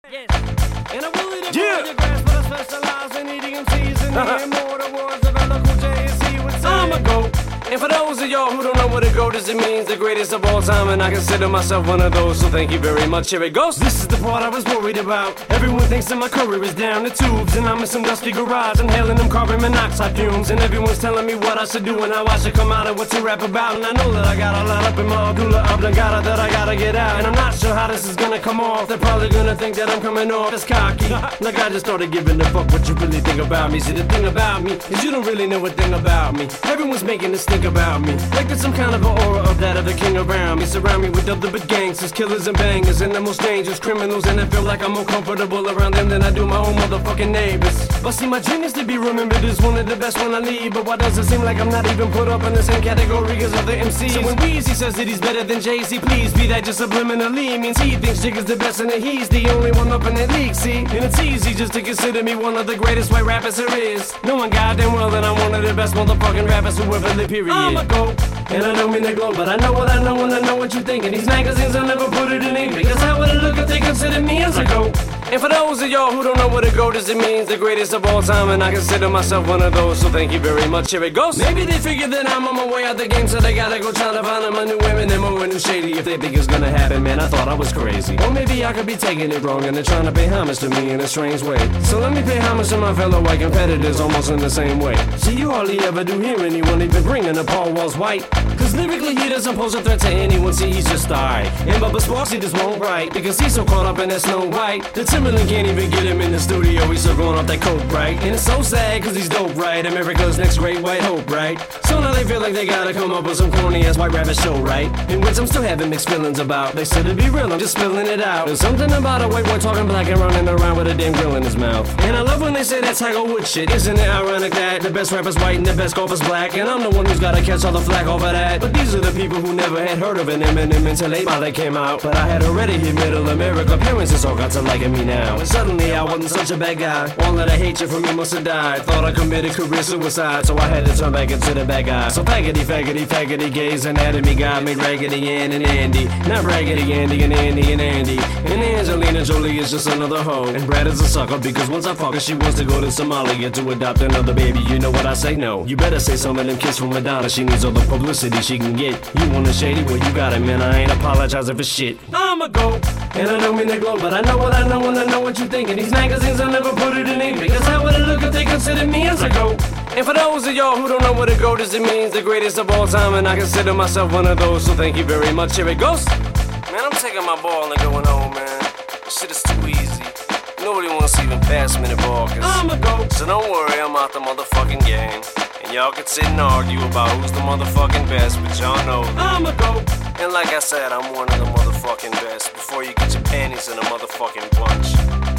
Yes. And I will eat your grass, but I specialize in eating MCs and hearing more the words of LL Cool J as he would say. I'ma go. And for those of y'all who don't know what a GOAT is, it means the greatest of all time, and I consider myself one of those, so thank you very much. Here it goes. This is the part I was worried about. Everyone thinks that my career is down the tubes, and I'm in some dusty garage inhaling them carbon monoxide fumes, and everyone's telling me what I should do and how I should come out and what to rap about, and I know that I got a lot up in my medulla oblongata that I gotta get out, and I'm not sure how this is gonna come off. They're probably gonna think that I'm coming off as cocky, like I just started giving a fuck what you really think about me. See, the thing about me is you don't really know a thing about me. Everyone's making this think about me, like there's some kind of an aura of that of the king around me. Surround me with other big gangsters, killers and bangers, and the most dangerous criminals, and I feel like I'm more comfortable around them than I do my own motherfucking neighbors. But see, my dream is to be remembered as one of the best when I leave, but why does it seem like I'm not even put up in the same category as other MCs? So when Weezy says that he's better than Jay-Z, please be that just subliminally means he thinks Jig is the best and that he's the only one up in that league, see? And it's easy just to consider me one of the greatest white rappers there is, knowing goddamn well that I'm one of the best motherfucking rappers who ever lived, period. I'ma go. And I don't mean to glow, but I know what I know and I know what you think. And these magazines, I'll never put it in ink, because how would it look if they consider me as a GOAT? And for those of y'all who don't know what a GOAT is, it means the greatest of all time, and I consider myself one of those, so thank you very much. Here it goes. Maybe they figure that I'm on my way out the game, so they gotta go try to find them a new women and more new shady if they think it's gonna happen. Man, I thought I was crazy, or maybe I could be taking it wrong and they're trying to pay homage to me in a strange way. So let me pay homage to my fellow white competitors almost in the same way. See, you hardly ever do hear anyone even bringing up Paul Wall's white, cause lyrically he doesn't pose a threat to anyone. See, he's just alright. And Bubba Sparks, he just won't write, because he's so caught up in that Snow White that Timberland can't even get him in the studio. He's still going off that coke, right? And it's so sad, cause he's dope, right? America's next great white hope, right? So now they feel like they gotta come up with some corny ass white rabbit show, right? In which I'm still having mixed feelings about. They said to be real, I'm just spilling it out. There's something about a white boy talking black and running around with a damn grill in his mouth. And I love when they say that Tiger Woods shit. Isn't it ironic that the best rapper's white and the best golfer's black, and I'm the one who's gotta catch all the flack over that? But these are the people who never had heard of an Eminem until 8 Mile came out. But I had already hit middle America. Parents just all got to liking me now, and suddenly I wasn't such a bad guy. All of the hatred from me must have died. Thought I committed career suicide, so I had to turn back into the bad guy. So faggoty, faggoty, faggoty, gays, anatomy guy made Raggedy Ann and Andy, not Raggedy Andy and Andy and Andy. And Angelina Jolie is just another hoe, and Brad is a sucker because once I fuck her, she wants to go to Somalia to adopt another baby. You know what I say? No. You better say some of them kids from Madonna. She needs all the publicity she can get. You want a shady? Well, you got it, man. I ain't apologizing for shit. I'ma go, and I don't mean to glow, but I know what I know and I know what you think. And these magazines, I'll never put it in ink, because how would it look if they consider me as a GOAT? And for those of y'all who don't know what a GOAT is, it means the greatest of all time, and I consider myself one of those, so thank you very much. Here it goes. Man, I'm taking my ball and going home, man. This shit is too easy. Nobody wants to even pass me the ball, cause I'm a GOAT. So don't worry, I'm out the motherfucking game. And y'all can sit and argue about who's the motherfucking best, but y'all know that I'm a GOAT. And like I said, I'm one of the motherfucking best, before you get your panties in a motherfucking bunch.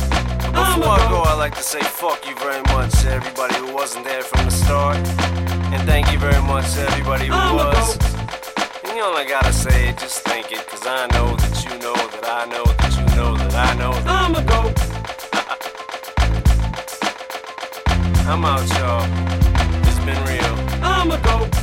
But before I go, I'd like to say fuck you very much to everybody who wasn't there from the start. And thank you very much to everybody who was. And you only gotta say it, just think it, cause I know that you know that I know that you know that I know that I'm a GOAT. I'm out, y'all. It's been real. I'm a GOAT.